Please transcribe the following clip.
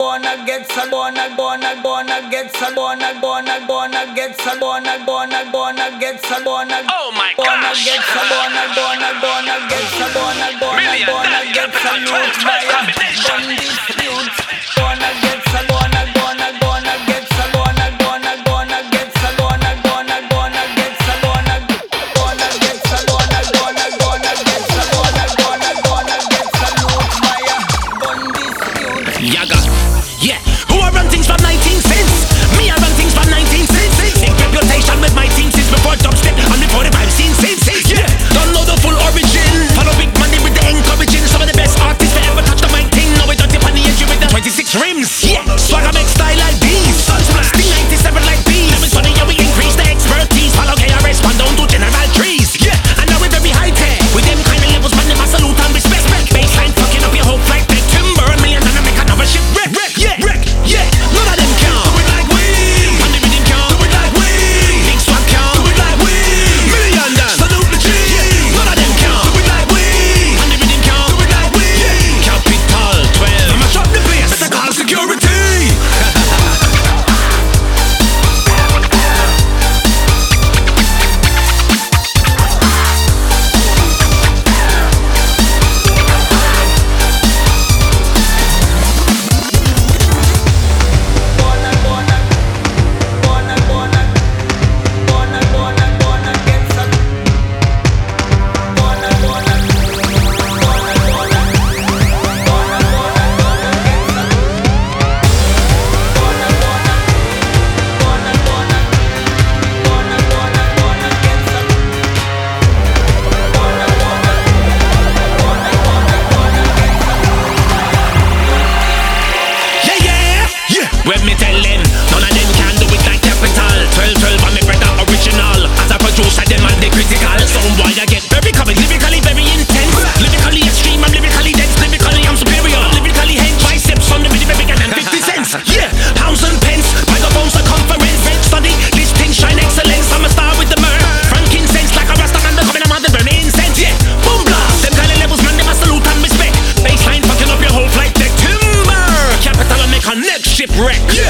gonna get some, gonna get some, gonna get some, gonna get some, Oh my gonna gosh! get some, gonna get some, gonna get some youth fire, gun disputes, gonna get some, gonna get some, gonna get some, gonna get some, gonna get some, gonna get some youth fire, gun disputes. Yaga, yeah. Who I run things from 19 cents? Me, I run things from 19 cents. Big reputation with my team since before dubstep and before the vibe scene since. Yeah, don't know the full origin. Follow big money with the encouraging. Some of the best artists that ever touched the mic thing. Now we don't dip on the edge with the 26 rims. Yeah, swagger make style like these. Sting 97 like bees. Now it's funny how we increase the expertise. Follow KRS, one down to general trees. Yeah, and now we're very high tech. With them kind of levels, man, them a salute and respect. Baseline fucking up your whole flight deck. Timber and million and I make another ship wreck. Yeah, yeah, none of them can do it like we. And the rhythm can do it like we. Big swag can do it like we. Million done, salute the G. None of them can do it like we. And the rhythm can do it like we. Capital 12. I'ma shut the place, better call security. When me tell them, none of them can do it like Capital 12 and me brother original. As a producer, them and the critical. Some why I get very comic, lyrically very intense. Lyrically extreme, I'm lyrically dense. Lyrically I'm superior. Lyrically hench, biceps on the video bigger than 50 cents. Yeah, pounds and pence, microphones circumference. Study, this thing shine excellence. I'm a star with the myrrh. Frankincense like a rasta man, they're coming, I'm on the burning incense. Yeah, boom blast, them kind of levels, man, them a salute and respect. Baseline fucking up your whole flight deck. Timber, Capital and make a next shipwreck.